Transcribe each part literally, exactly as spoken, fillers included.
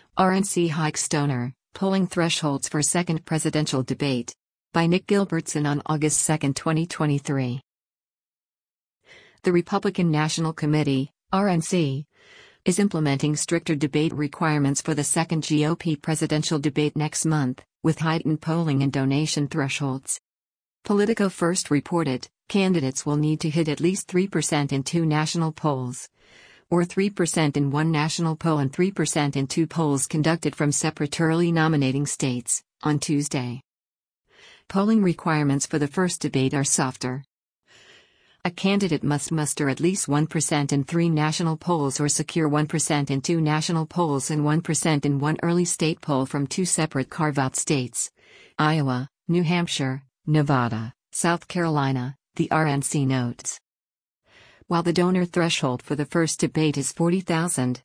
R N C hikes donor, polling thresholds for second presidential debate. By Nick Gilbertson on August second, twenty twenty-three. The Republican National Committee, R N C, is implementing stricter debate requirements for the second G O P presidential debate next month, with heightened polling and donation thresholds. Politico first reported, candidates will need to hit at least three percent in two national polls, or three percent in one national poll and three percent in two polls conducted from separate early nominating states, on Tuesday. Polling requirements for the first debate are softer. A candidate must muster at least one percent in three national polls or secure one percent in two national polls and one percent in one early state poll from two separate carve-out states: Iowa, New Hampshire, Nevada, South Carolina, the R N C notes. While the donor threshold for the first debate is forty thousand,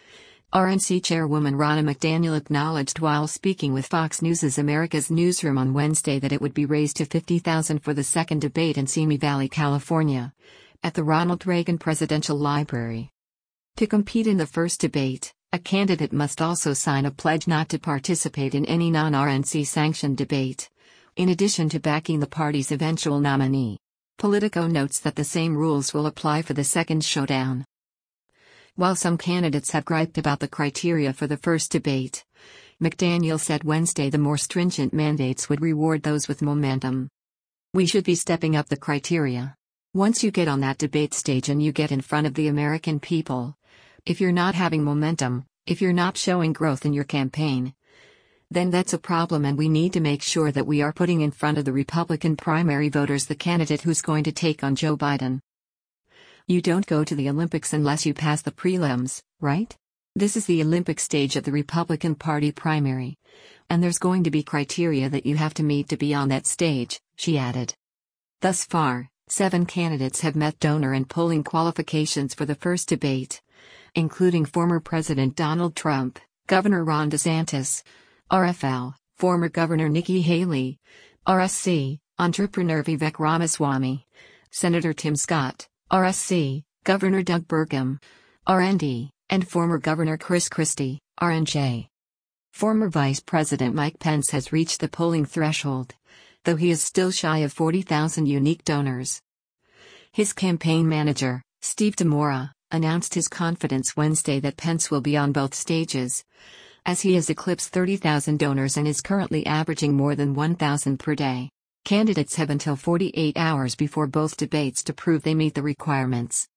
R N C chairwoman Ronna McDaniel acknowledged while speaking with Fox News' America's Newsroom on Wednesday that it would be raised to fifty thousand for the second debate in Simi Valley, California, at the Ronald Reagan Presidential Library. To compete in the first debate, a candidate must also sign a pledge not to participate in any non-R N C-sanctioned debate, in addition to backing the party's eventual nominee. Politico notes that the same rules will apply for the second showdown. While some candidates have griped about the criteria for the first debate, McDaniel said Wednesday the more stringent mandates would reward those with momentum. We should be stepping up the criteria. Once you get on that debate stage and you get in front of the American people, if you're not having momentum, if you're not showing growth in your campaign, then that's a problem, and we need to make sure that we are putting in front of the Republican primary voters the candidate who's going to take on Joe Biden. You don't go to the Olympics unless you pass the prelims, right? This is the Olympic stage of the Republican Party primary, and there's going to be criteria that you have to meet to be on that stage, she added. Thus far, seven candidates have met donor and polling qualifications for the first debate, including former President Donald Trump, Governor Ron DeSantis, R F L, former Governor Nikki Haley, R S C, entrepreneur Vivek Ramaswamy, Senator Tim Scott, R S C, Governor Doug Burgum, R N D, and former Governor Chris Christie, R N J. Former Vice President Mike Pence has reached the polling threshold, though he is still shy of forty thousand unique donors. His campaign manager, Steve DeMora, announced his confidence Wednesday that Pence will be on both stages, as he has eclipsed thirty thousand donors and is currently averaging more than one thousand per day. Candidates have until forty-eight hours before both debates to prove they meet the requirements.